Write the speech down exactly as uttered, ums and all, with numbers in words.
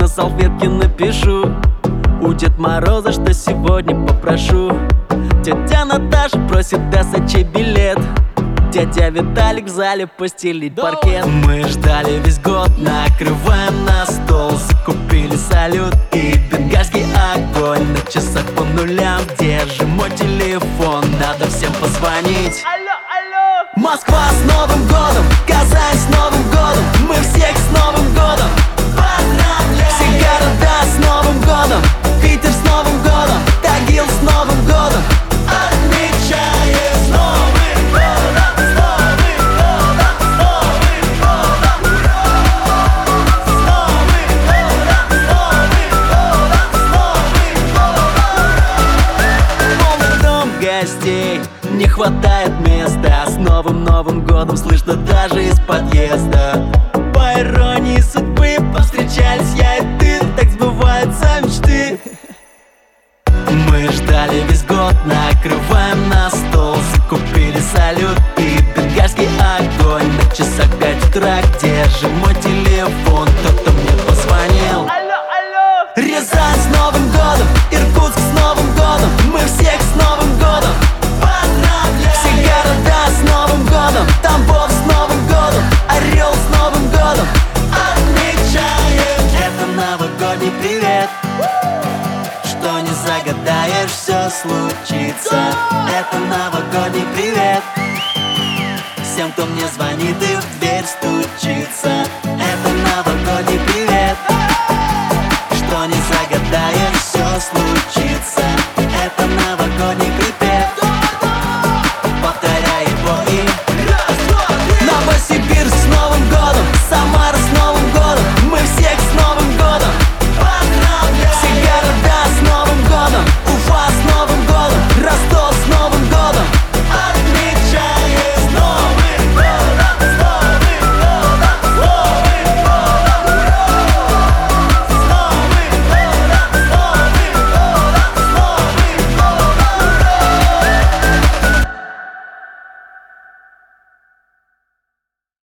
салфетке напишу у Дед Мороза, что сегодня попрошу. Тетя Наташа просит ДСЧ билет, дядя Виталик в зале постелить паркет. Мы ждали весь год, накрываем на стол, закупили салют и бенгальский огонь. На часах по нулям, где же мой телефон? Надо всем позвонить. Алло, алло! Москва с Новым годом, Казань с Новым годом, мы всех с Новым годом поздравляем! Все города с Новым годом, Питер с Новым годом, Тагил с Новым годом отмечаем! С Новым годом, с Новым годом, с Новым годом! С Новым годом, с Новым годом, с Новым годом! Полный дом гостей, не хватает места. С новым Новым годом слышно даже из подъезда. По иронии судьбы повстречались я и ты, так сбываются мечты. Мы ждали весь год, накрываем на стол, закупили салют и бенгальский огонь. На часах пять утра, где же мой телефон? Кто-то мне позвонил. Алло, алло! Рязань с Новым годом, Иркутск с Новым годом, мы всех с Новым годом поздравляем! Все города с Новым годом, Тамбов с Новым годом, Орел с Новым годом отмечаем! Это новогодний привет, что не загадаешь, все случится. Это новогодний привет всем, кто мне звонит и в